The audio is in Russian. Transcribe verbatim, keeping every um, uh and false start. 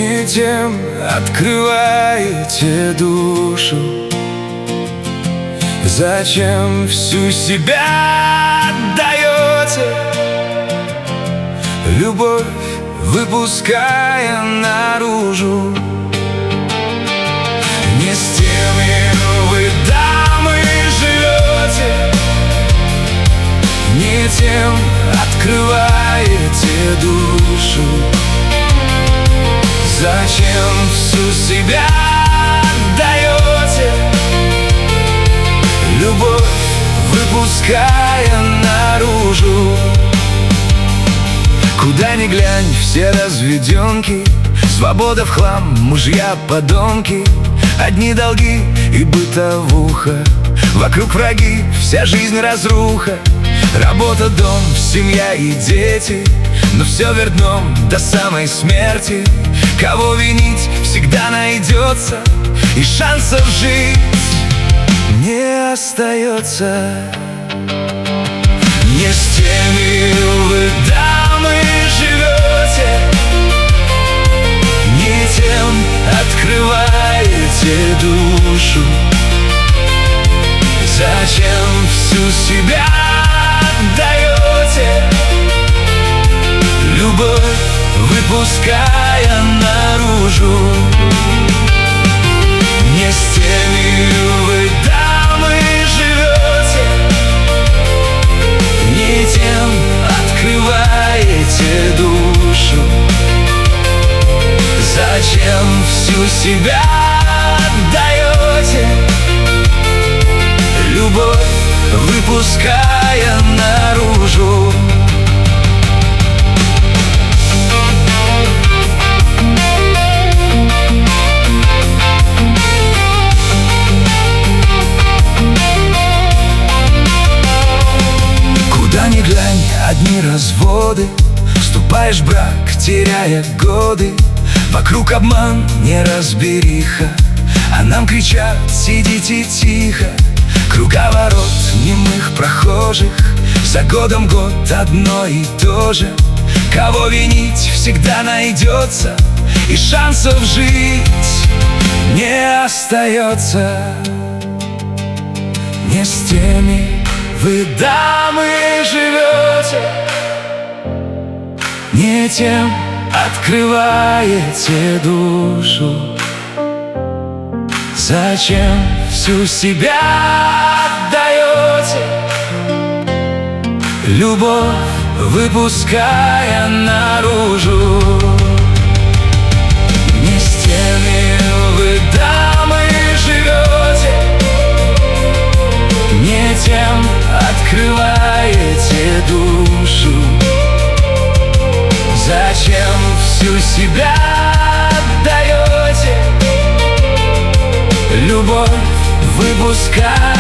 Не тем открываете душу. Зачем всю себя отдаете? Любовь выпуская наружу. Не с теми вы, дамы, живете, не тем открываете душу. Зачем всю себя отдаете? Любовь выпуская наружу. Куда ни глянь, все разведенки, свобода в хлам, мужья подонки, одни долги и бытовуха. Вокруг враги, вся жизнь разруха. Работа, дом, семья и дети, но все вверх дном до самой смерти. Кого винить всегда найдется, и шансов жить не остается. Не с теми вы, дамы, живете, не тем открываете душу. Зачем всю себя отдаете? Любовь выпуская наружу. Не с теми вы, дамы, живете, не тем открываете душу. Зачем всю себя отдаете? Любовь выпуская наружу. Куда ни глянь, одни разводы, вступаешь в брак, теряя годы. Вокруг обман, неразбериха, а нам кричат: сидите тихо. Круговорот немых прохожих, за годом год одно и то же. Кого винить всегда найдется, и шансов жить не остается. Не с теми вы, дамы, живете, не тем открываете душу. Зачем всю себя отдаете? Любовь выпуская наружу. Не с теми вы, дамы, живете, не тем открываете душу. Зачем всю себя отдаете? Любовь выпуская